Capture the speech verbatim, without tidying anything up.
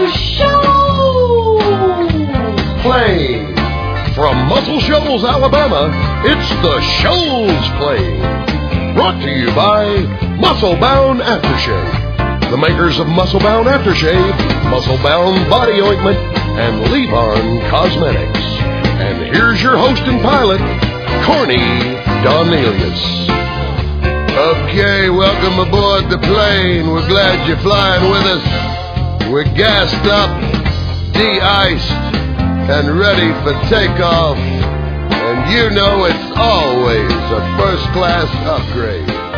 Show! Playing from Muscle Shoals, Alabama, it's the Shoals Plane. Brought to you by Muscle Bound Aftershave, the makers of Muscle Bound Aftershave, Muscle Bound Body Ointment, and Levon Cosmetics. And here's your host and pilot, Corny Donelius. Okay, welcome aboard the plane. We're glad you're flying with us. We're gassed up, de-iced, and ready for takeoff. And you know it's always a first-class upgrade.